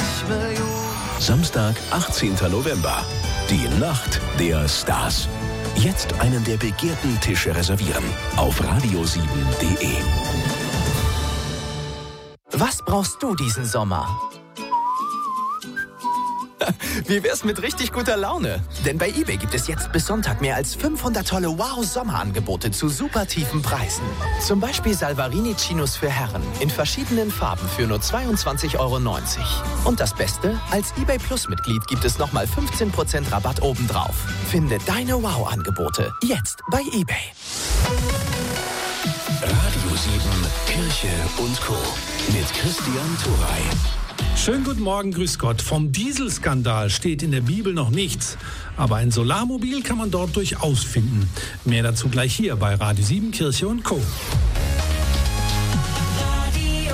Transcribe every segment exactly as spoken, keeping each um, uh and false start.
Millionen. Samstag, achtzehnten November. Die Nacht der Stars. Jetzt einen der begehrten Tische reservieren auf radio sieben punkt de. Was brauchst du diesen Sommer? Wie wär's mit richtig guter Laune? Denn bei eBay gibt es jetzt bis Sonntag mehr als fünfhundert tolle Wow-Sommerangebote zu super tiefen Preisen. Zum Beispiel Salvarini-Chinos für Herren in verschiedenen Farben für nur zweiundzwanzig Euro neunzig. Und das Beste? Als eBay Plus-Mitglied gibt es nochmal fünfzehn Prozent Rabatt obendrauf. Finde deine Wow-Angebote jetzt bei eBay. Radio sieben, Kirche und Co. mit Christian Turey. Schönen guten Morgen, grüß Gott. Vom Dieselskandal steht in der Bibel noch nichts. Aber ein Solarmobil kann man dort durchaus finden. Mehr dazu gleich hier bei Radio sieben, Kirche und Co. Radio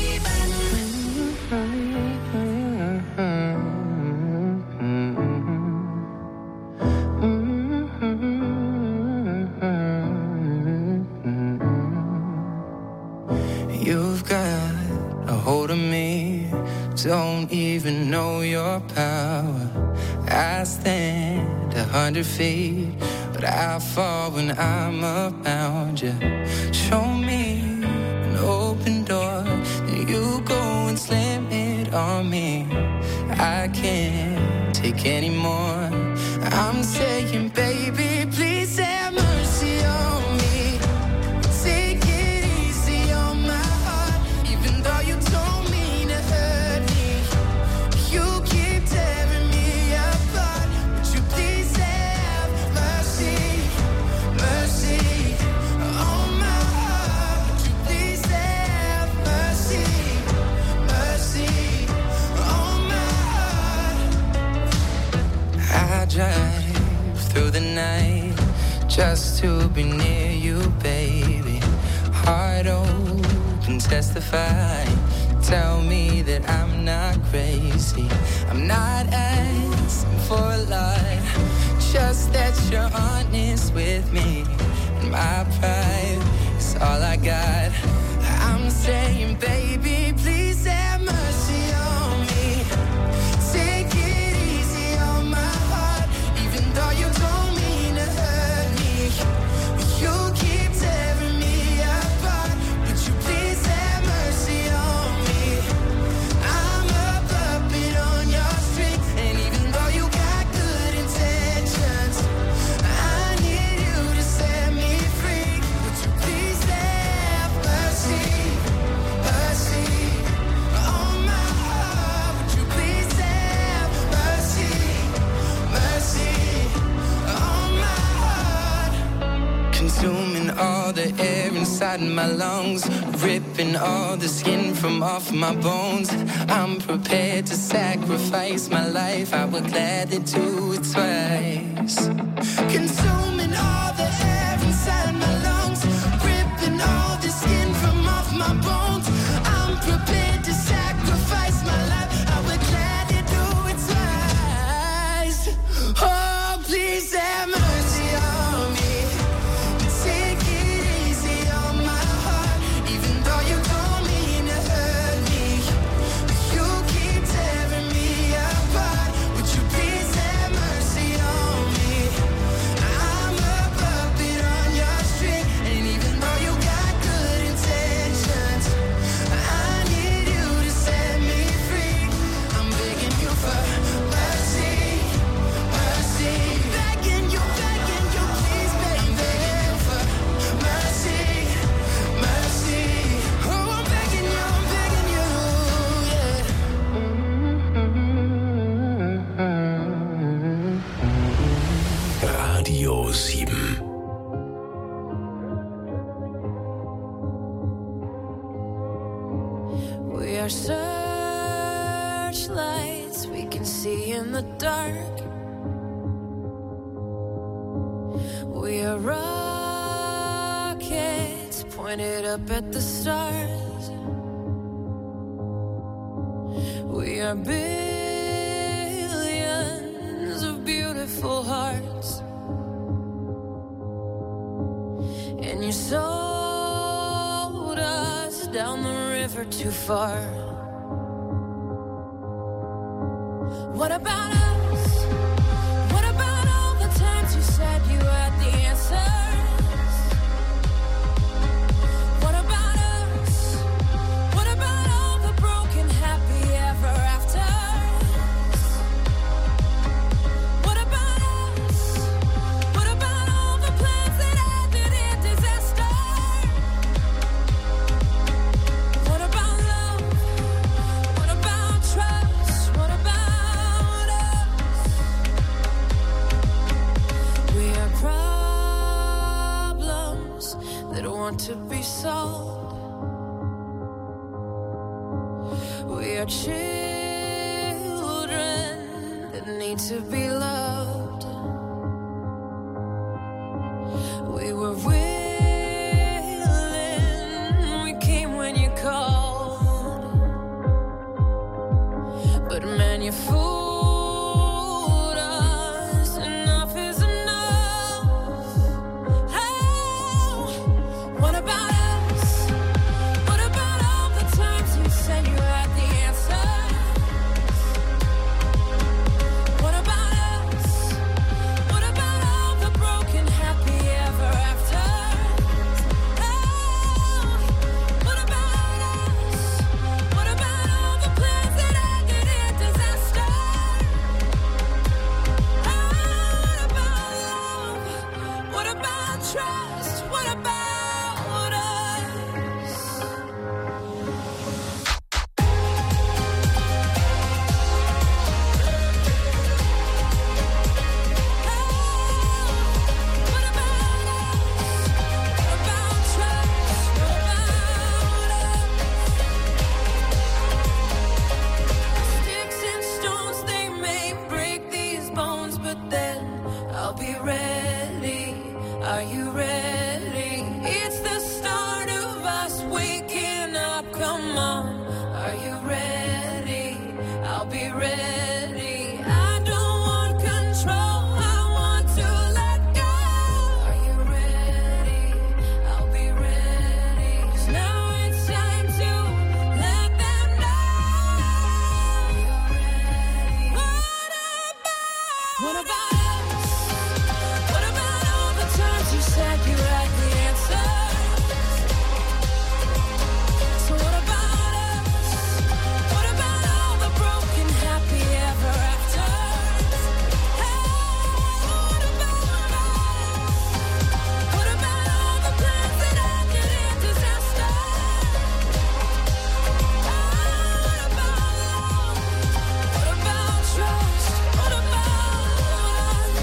You've got a hold of me, don't even know your power. I stand a hundred feet, but I fall when I'm around you. Show me an open door, then you go and slam it on me. I can't take any more. I'm saying, baby, please have mercy on me. Take it easy on my heart, even though you told me to hurt me. You keep tearing me apart, but you please have mercy, mercy on my heart. Would you please have mercy, mercy on my heart. I drive through the night just to be near you, baby. Heart open, testify. Tell me that I'm not crazy. I'm not asking for a lot, just that you're honest with me. And my pride is all I got. I'm saying, baby, please have mercy on me. Take it easy on my heart, even though you don't mean to hurt me. You keep tearing me apart, would you please have mercy on me? I'm a puppet on your string, and even though you got good intentions, I need you to set me free. Would you please have mercy, mercy on my heart? Would you please have mercy, mercy on my heart? Consuming all the air inside my lungs, ripping all the skin from off my bones. I'm prepared to sacrifice my life, I would gladly do it twice. Consuming all the air inside my lungs, ripping all the skin from off my bones. I'm prepared to sacrifice my life, I would gladly do it twice. Oh, please have mercy on me. Take it easy on my heart, even though you don't mean to hurt me. You keep tearing me apart, would you please have mercy on me? I'm a puppet on your string, and even though you got good intentions, I need you to set me free. I'm begging you for mercy, mercy. Begging you, begging you, please, baby. I'm begging you for mercy, mercy. Oh, I'm begging you, I'm begging you, yeah. Radio sieben. We are searchlights we can see in the dark. We are rockets pointed up at the stars. We are billions of beautiful hearts. And you sold us down the river too far. What about us? What about all the times you said you had the answers? What about us? What about all the broken happy ever afters? What about us? What about all the plans that ended in disaster? What about love? What about trust? What about us? We are problems that want to be solved. We are children that need to be loved. We were willing, we came when you called. But man, you fooled us. Enough is enough. Oh, what about us? What about all the times you said you had the answer? What about us? What about all the broken happy ever afters? Oh, what about us? What about all the plans that ended in disaster? Oh, what about love? What about trust? What about us? What about us? What about trust? What about us? Sticks and stones, they may break these bones, but then I'll be ready. Are you ready? It's the start of us waking up. Come on. Are you ready? I'll be ready. I don't want control. I want to let go. Are you ready? I'll be ready. 'Cause now it's time to let them know. You're ready. What about? What about us? What about all the times you said you had the answers? So what about us? What about all the broken happy ever afters? Hey, what about us? What about all the plans that ended in disaster? Oh, what about love? What about trust? What about us?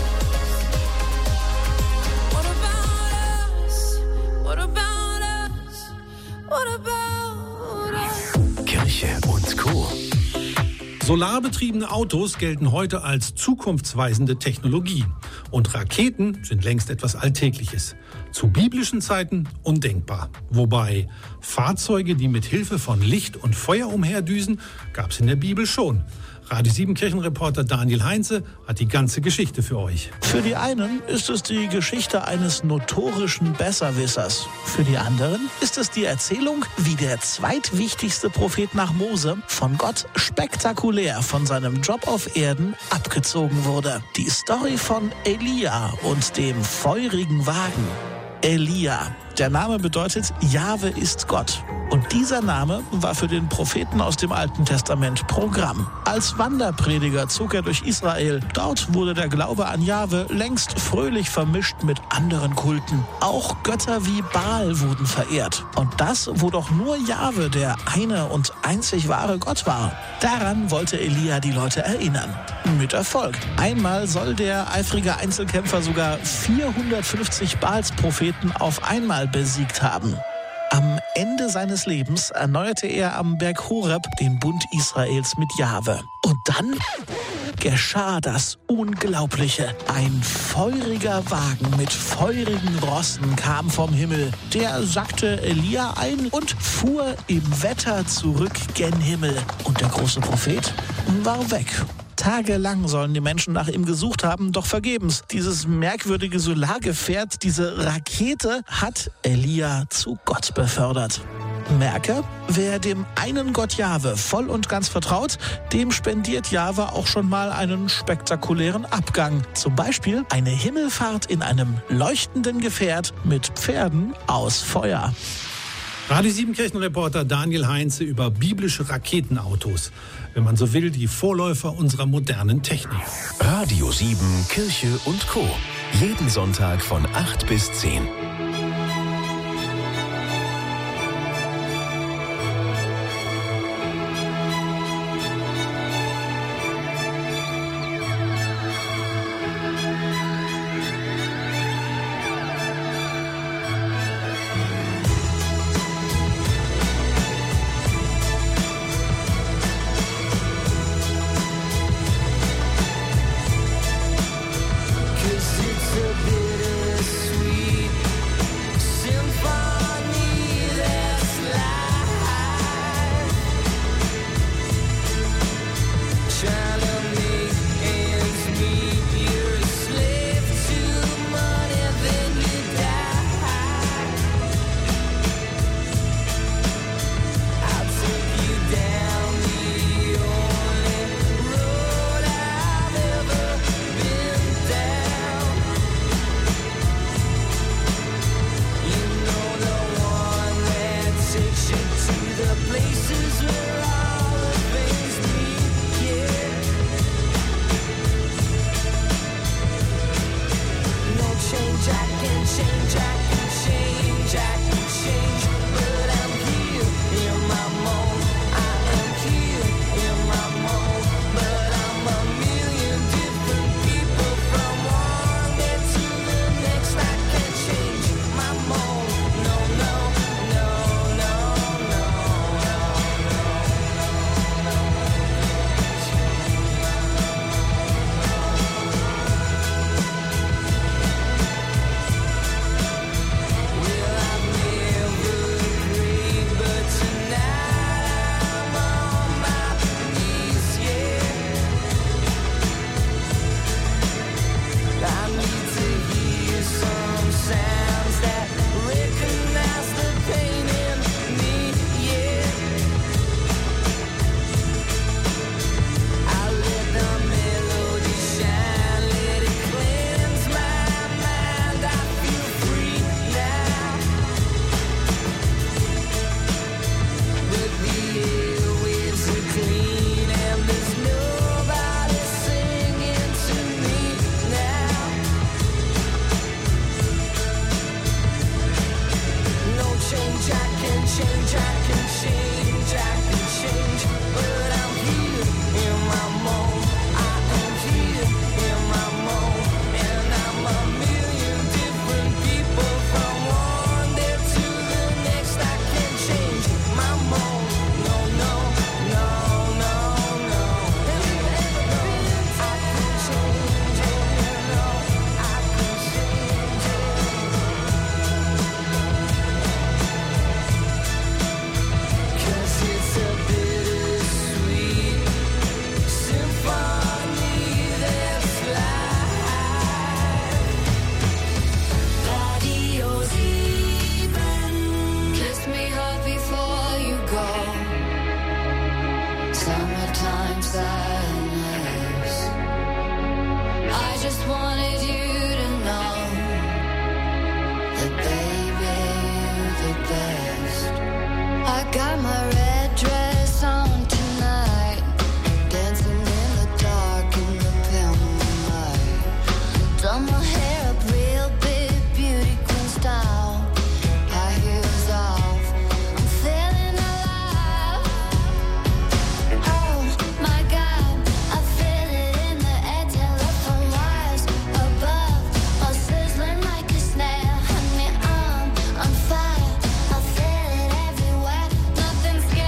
What about us? What about us? What about us? Kirche und Co. Solarbetriebene Autos gelten heute als zukunftsweisende Technologie. Und Raketen sind längst etwas Alltägliches. Zu biblischen Zeiten undenkbar. Wobei Fahrzeuge, die mit Hilfe von Licht und Feuer umherdüsen, gab es in der Bibel schon. Radio sieben Kirchenreporter Daniel Heinze hat die ganze Geschichte für euch. Für die einen ist es die Geschichte eines notorischen Besserwissers. Für die anderen ist es die Erzählung, wie der zweitwichtigste Prophet nach Mose von Gott spektakulär von seinem Job auf Erden abgezogen wurde. Die Story von Elia und dem feurigen Wagen. Elia. Der Name bedeutet, Jahwe ist Gott. Und dieser Name war für den Propheten aus dem Alten Testament Programm. Als Wanderprediger zog er durch Israel. Dort wurde der Glaube an Jahwe längst fröhlich vermischt mit anderen Kulten. Auch Götter wie Baal wurden verehrt. Und das, wo doch nur Jahwe der eine und einzig wahre Gott war. Daran wollte Elia die Leute erinnern. Mit Erfolg. Einmal soll der eifrige Einzelkämpfer sogar vierhundertfünfzig Baals-Propheten auf einmal besiegt haben. Am Ende seines Lebens erneuerte er am Berg Horeb den Bund Israels mit Jahwe. Und dann geschah das Unglaubliche. Ein feuriger Wagen mit feurigen Rossen kam vom Himmel. Der sackte Elia ein und fuhr im Wetter zurück gen Himmel. Und der große Prophet war weg. Tagelang sollen die Menschen nach ihm gesucht haben, doch vergebens. Dieses merkwürdige Solargefährt, diese Rakete, hat Elia zu Gott befördert. Merke, wer dem einen Gott Jahwe voll und ganz vertraut, dem spendiert Jahwe auch schon mal einen spektakulären Abgang. Zum Beispiel eine Himmelfahrt in einem leuchtenden Gefährt mit Pferden aus Feuer. Radio sieben Kirchenreporter Daniel Heinze über biblische Raketenautos. Wenn man so will, die Vorläufer unserer modernen Technik. Radio sieben Kirche und Co. Jeden Sonntag von acht bis zehn. Nothing's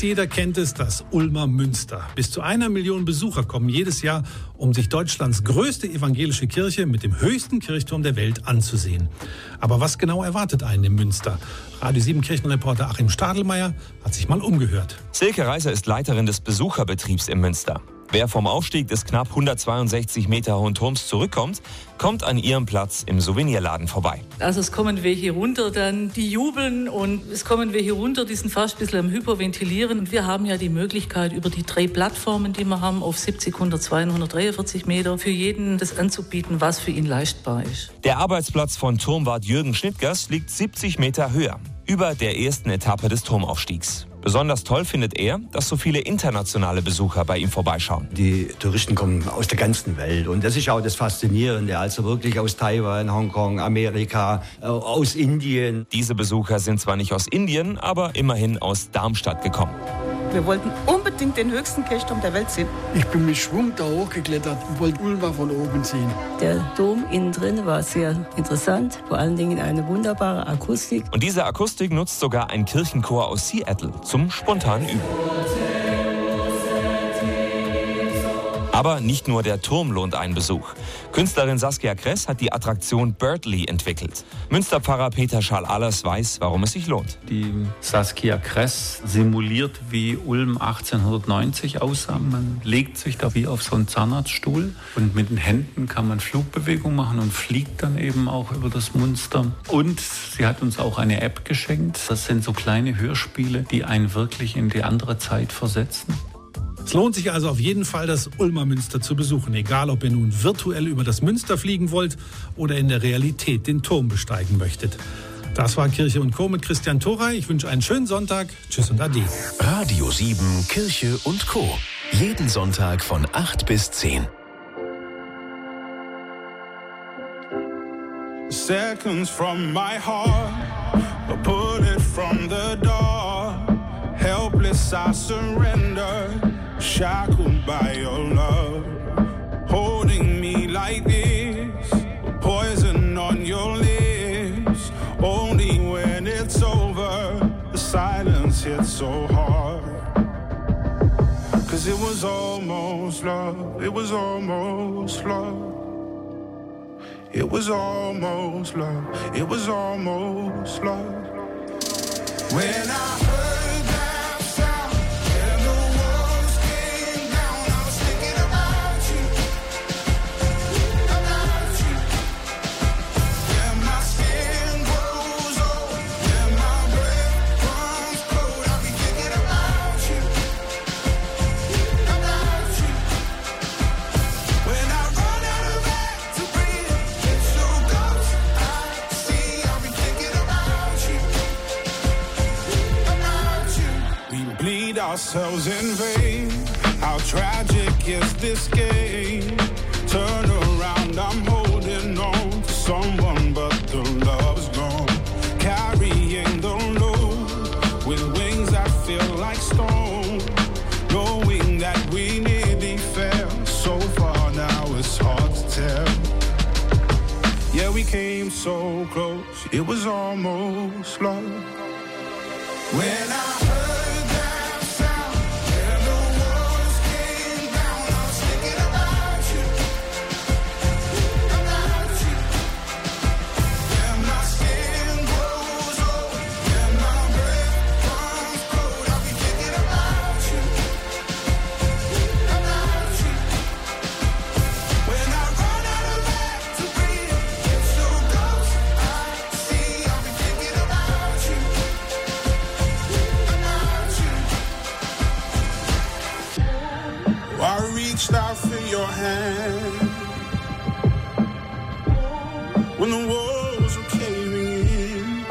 Fast jeder kennt es, das Ulmer Münster. Bis zu einer Million Besucher kommen jedes Jahr, um sich Deutschlands größte evangelische Kirche mit dem höchsten Kirchturm der Welt anzusehen. Aber was genau erwartet einen im Münster? Radio sieben Kirchenreporter Achim Stadelmeier hat sich mal umgehört. Silke Reiser ist Leiterin des Besucherbetriebs im Münster. Wer vom Aufstieg des knapp hundertzweiundsechzig Meter hohen Turms zurückkommt, kommt an ihrem Platz im Souvenirladen vorbei. Also es kommen welche runter, dann die jubeln und es kommen welche runter, die sind fast ein bisschen am Hyperventilieren. Und wir haben ja die Möglichkeit, über die drei Plattformen, die wir haben, auf siebzig, hundert, zweihundert, hundertdreiundvierzig Meter, für jeden das anzubieten, was für ihn leistbar ist. Der Arbeitsplatz von Turmwart Jürgen Schnittgers liegt siebzig Meter höher, über der ersten Etappe des Turmaufstiegs. Besonders toll findet er, dass so viele internationale Besucher bei ihm vorbeischauen. Die Touristen kommen aus der ganzen Welt und das ist auch das Faszinierende, also wirklich aus Taiwan, Hongkong, Amerika, aus Indien. Diese Besucher sind zwar nicht aus Indien, aber immerhin aus Darmstadt gekommen. Wir wollten unbedingt den höchsten Kirchturm der Welt sehen. Ich bin mit Schwung da hochgeklettert und wollte Ulmer von oben sehen. Der Dom innen drin war sehr interessant, vor allen Dingen eine wunderbare Akustik. Und diese Akustik nutzt sogar ein Kirchenchor aus Seattle zum spontanen Üben. Aber nicht nur der Turm lohnt einen Besuch. Künstlerin Saskia Kress hat die Attraktion Birdly entwickelt. Münsterpfarrer Peter Schall-Allers weiß, warum es sich lohnt. Die Saskia Kress simuliert, wie Ulm achtzehnhundertneunzig aussah. Man legt sich da wie auf so einen Zahnarztstuhl und mit den Händen kann man Flugbewegungen machen und fliegt dann eben auch über das Münster. Und sie hat uns auch eine App geschenkt. Das sind so kleine Hörspiele, die einen wirklich in die andere Zeit versetzen. Es lohnt sich also auf jeden Fall, das Ulmer Münster zu besuchen, egal ob ihr nun virtuell über das Münster fliegen wollt oder in der Realität den Turm besteigen möchtet. Das war Kirche und Co. mit Christian Thorey. Ich wünsche einen schönen Sonntag. Tschüss und Ade. Radio sieben, Kirche und Co. Jeden Sonntag von acht bis zehn. Seconds from my heart, I put it from the door. Helpless I surrender, shackled by your love. Holding me like this, poison on your lips. Only when it's over, the silence hits so hard. Cause it was almost love, it was almost love. It was almost love, it was almost love. When I heard that sound and the walls came down, I was thinking about you, about you. When my skin grows old, when my breath comes cold, I'll be thinking about you, about you. When I run out of air to breathe, it's your ghost I see, I'll be thinking about you. We bleed ourselves in vain. How tragic is this game? Turn around, I'm holding on to someone, but the love's gone. Carrying the load with wings that feel like stone. Knowing that we nearly fell so far, now it's hard to tell. Yeah, we came so close, it was almost love. When I heard that sound and the walls came down, I was thinking about you, about you. When my skin grows old, when my breath comes cold, I'll be thinking about you, about you. When I run out of air to breathe, it's your ghost I see, I'll be thinking about you. I reached out for your hand when the walls were caving in,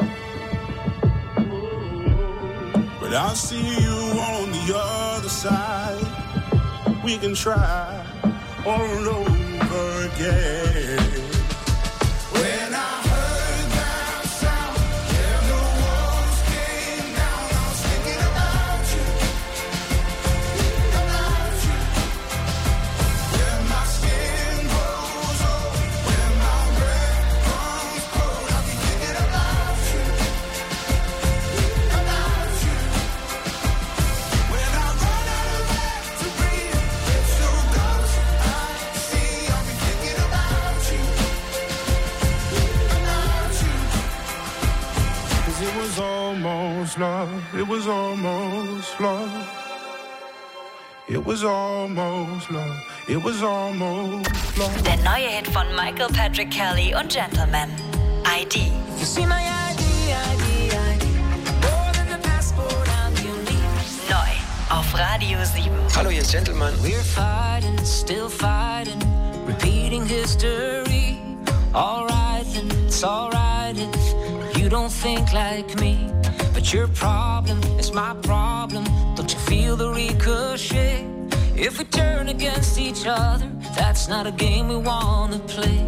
but I see you on the other side. We can try all over again. When I heard that sound and the walls came down, I was thinking about you, about you. When my skin grows old, when my breath comes cold, I'll be thinking about you, about you. almost love. It was almost love. It was almost love. It was almost love. Der neue Hit von Michael Patrick Kelly und Gentleman. I D. You see my I D, I D, I D. More than the passport I'm unique. Neu auf Radio sieben. Hallo, hier ist Gentleman. We're fighting, still fighting, repeating history. All right, then it's all right if you don't think like me. But your problem is my problem. Don't you feel the ricochet? If we turn against each other, that's not a game we wanna play.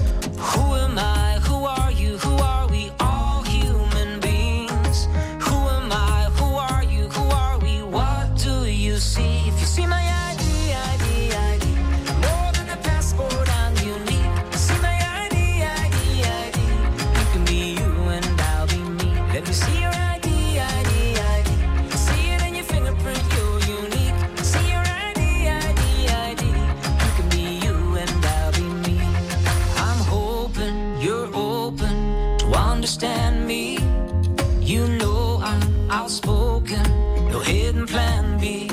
Who am I? Who are you? Who are we? All human beings. Who am I? Who are you? Who are we? What do you see? If you see my I D, I D, I D. More than a passport, I'm unique. See my I D, I D, I D. You can be you and I'll be me. Let me see your I D, I D, I D. See it in your fingerprint, you're unique. See your I D, I D, I D. You can be you and I'll be me. I'm hoping you're open to understand me. You know I'm outspoken, no hidden plan B.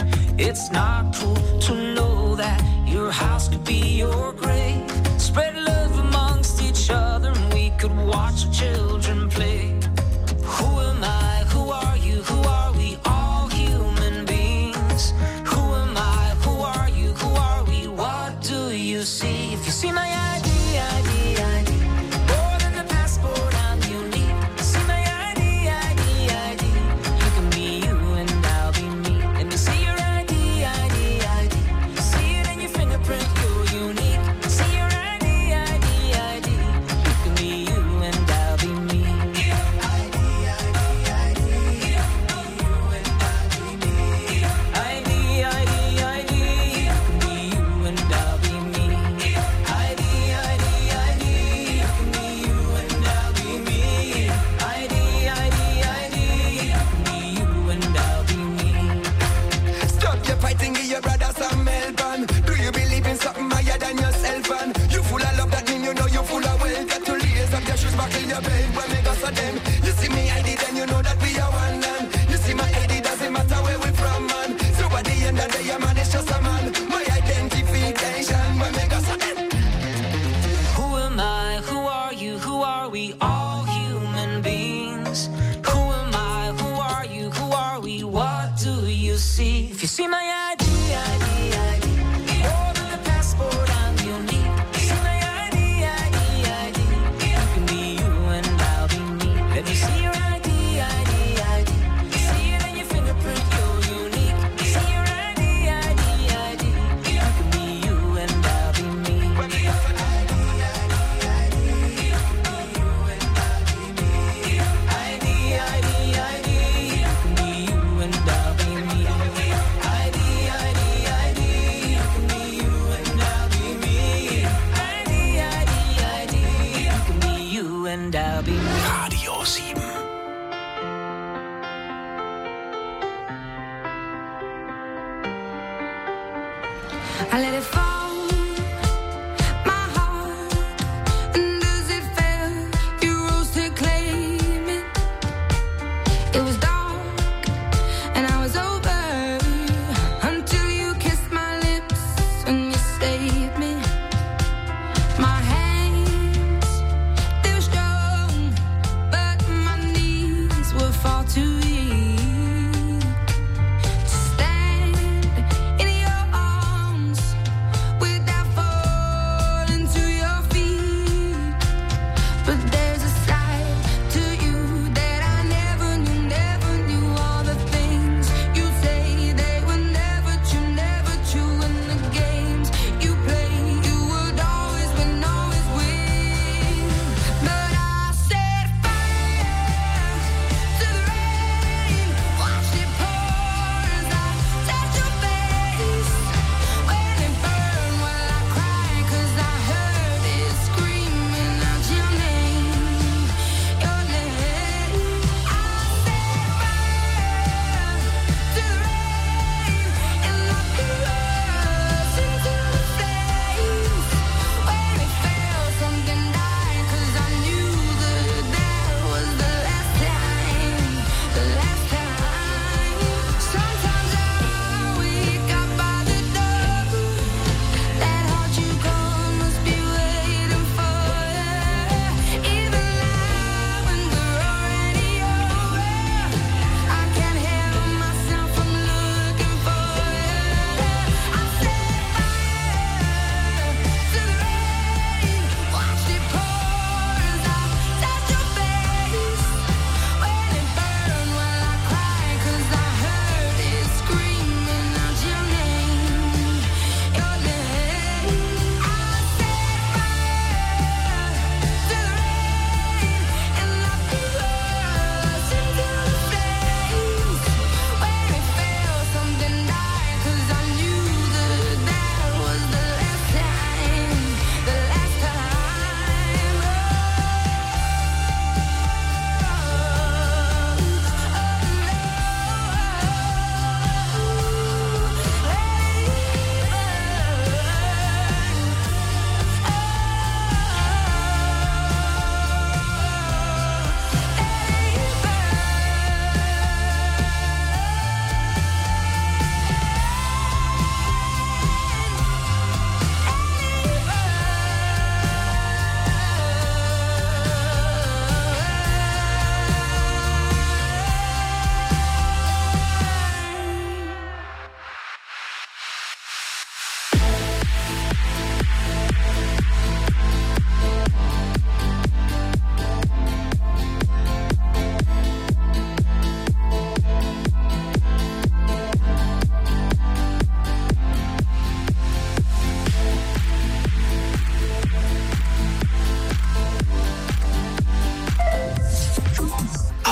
It's not cool to know that your house could be your grave. Spread love amongst each other and we could watch our children play. Who am I? Who are you? Who are we? All human beings. Who am I? Who are you? Who are we? What do you see? If you see my I D, I D, I D. More than the passport, I'm unique. See my I D, I D, I D. You can be you and I'll be me. Let me see your I D, I D, I D. See it in your fingerprint, you're unique. See your I D, I D, I D. You can be you and I'll be me. I D, I D, I D. You and I'll be me. I D, I D, I D. You can be you and I'll be me. I D,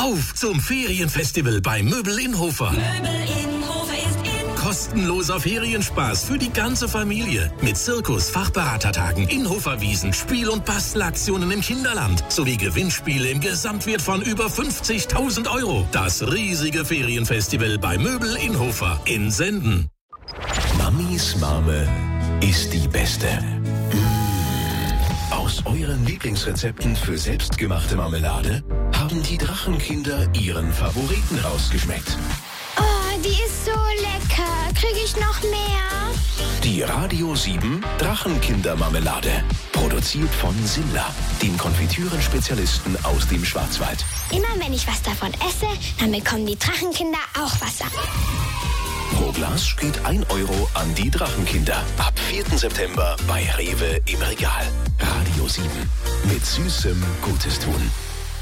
Auf zum Ferienfestival bei Möbel in Hofer. Möbel in Hofer ist in. Kostenloser Ferienspaß für die ganze Familie. Mit Zirkus, Fachberatertagen, Inhoferwiesen, Spiel- und Bastelaktionen im Kinderland sowie Gewinnspiele im Gesamtwert von über fünfzigtausend Euro. Das riesige Ferienfestival bei Möbel in Hofer in Senden. Mamis Marme ist die beste. Aus euren Lieblingsrezepten für selbstgemachte Marmelade haben die Drachenkinder ihren Favoriten rausgeschmeckt. Oh, die ist so lecker. Kriege ich noch mehr? Die Radio sieben Drachenkindermarmelade. Produziert von Simla, dem Konfitüren-Spezialisten aus dem Schwarzwald. Immer wenn ich was davon esse, dann bekommen die Drachenkinder auch was ab. Pro Glas geht ein Euro an die Drachenkinder. Ab vierten September bei Rewe im Regal. Radio sieben. Mit süßem Gutes tun.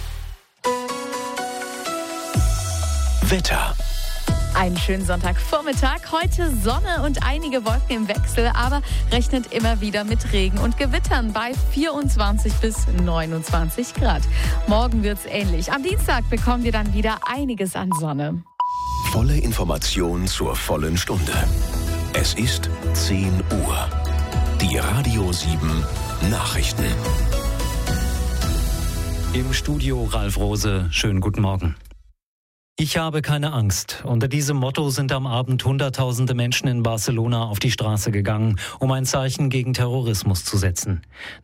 Wetter. Einen schönen Sonntagvormittag. Heute Sonne und einige Wolken im Wechsel, aber rechnet immer wieder mit Regen und Gewittern bei vierundzwanzig bis neunundzwanzig Grad. Morgen wird's ähnlich. Am Dienstag bekommen wir dann wieder einiges an Sonne. Volle Information zur vollen Stunde. Es ist zehn Uhr. Die Radio sieben Nachrichten. Im Studio Ralf Rose. Schönen guten Morgen. Ich habe keine Angst. Unter diesem Motto sind am Abend Hunderttausende Menschen in Barcelona auf die Straße gegangen, um ein Zeichen gegen Terrorismus zu setzen.